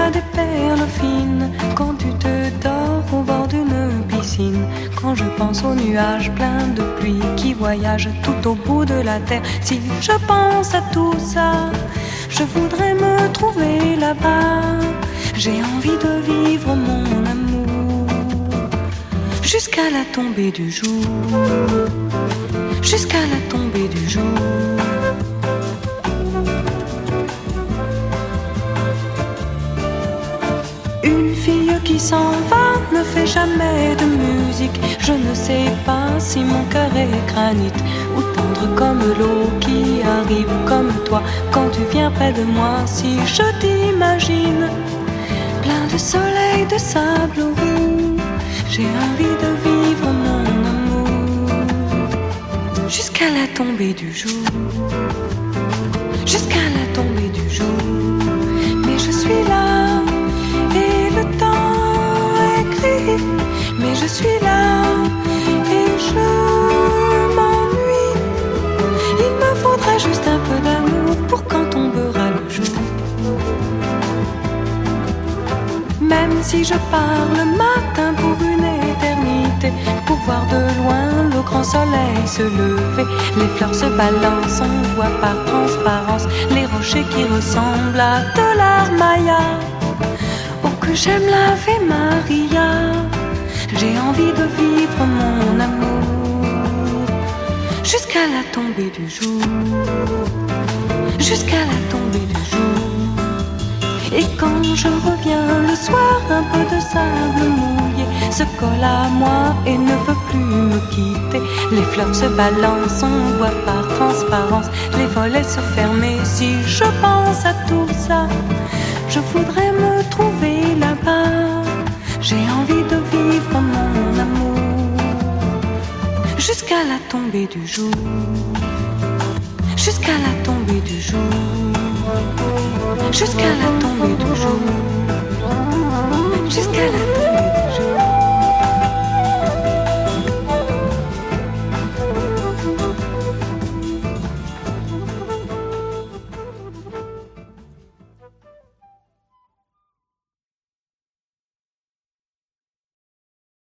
a des perles fines quand tu te dors au bord d'une piscine. Quand je pense aux nuages pleins de pluie qui voyagent tout au bout de la terre, si je pense à tout ça, je voudrais me trouver là-bas. J'ai envie de vivre mon amour jusqu'à la tombée du jour, jusqu'à la tombée du jour. Une fille qui s'en va ne fait jamais de musique. Je ne sais pas si mon cœur est granit ou tendre comme l'eau qui arrive comme toi quand tu viens près de moi. Si je t'imagine plein de soleil, de sable roux, j'ai envie de vivre mon amour jusqu'à la tombée du jour, jusqu'à la tombée du jour. Mais je suis là et le temps est gris, mais je suis là et je m'ennuie. Il me faudra juste un peu d'amour pour quand tombera le jour. Même si je pars le matin pour une éternité, pour voir de loin le grand soleil se lever, les fleurs se balancent, on voit par transparence les rochers qui ressemblent à de l'armaïa. Oh que j'aime l'Ave Maria, j'ai envie de vivre mon amour jusqu'à la tombée du jour, jusqu'à la tombée du jour. Et quand je reviens le soir, un peu de sable mouillé se colle à moi et ne veut plus me quitter. Les fleurs se balancent, on voit par transparence les volets se fermer. Si je pense à tout ça, je voudrais me trouver là-bas. J'ai envie de vivre mon amour jusqu'à la tombée du jour, jusqu'à la tombée du jour, jusqu'à la tombée du jour, jusqu'à la tombée.